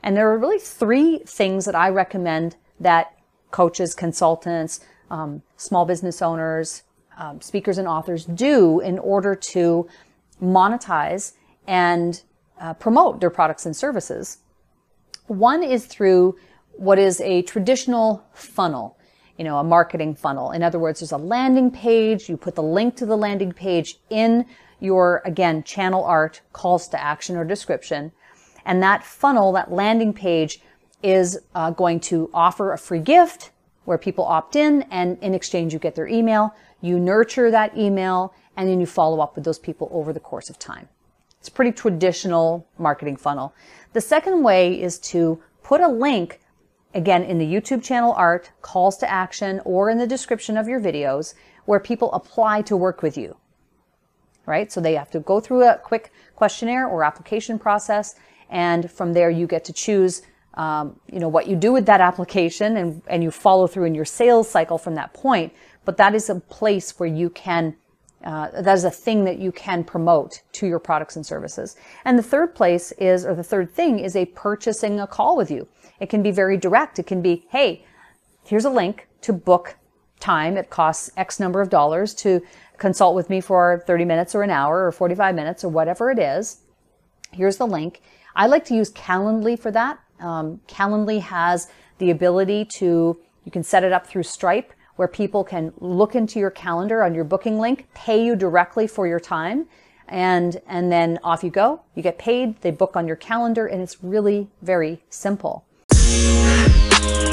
And there are really three things that I recommend that coaches, consultants, small business owners, speakers and authors do in order to monetize and promote their products and services. One is through what is a traditional funnel, a marketing funnel. In other words, there's a landing page. You put the link to the landing page in your, again, channel art, calls to action or description. And that funnel, that landing page, is going to offer a free gift where people opt in, and in exchange you get their email. You nurture that email, and then you follow up with those people over the course of time. It's a pretty traditional marketing funnel. The second way is to put a link, again, in the YouTube channel art, calls to action, or in the description of your videos, where people apply to work with you, right? So they have to go through a quick questionnaire or application process, and from there you get to choose what you do with that application, and you follow through in your sales cycle from that point. But that is a place where you can, that is a thing that you can promote to your products and services. And the third place is, or the third thing is purchasing a call with you. It can be very direct. It can be, hey, here's a link to book time. It costs X number of dollars to consult with me for 30 minutes or an hour or 45 minutes or whatever it is. Here's the link. I like to use Calendly for that. Calendly has the ability to, you can set it up through Stripe, where people can look into your calendar on your booking link, pay you directly for your time, and then off you go. You get paid, they book on your calendar, and it's really very simple.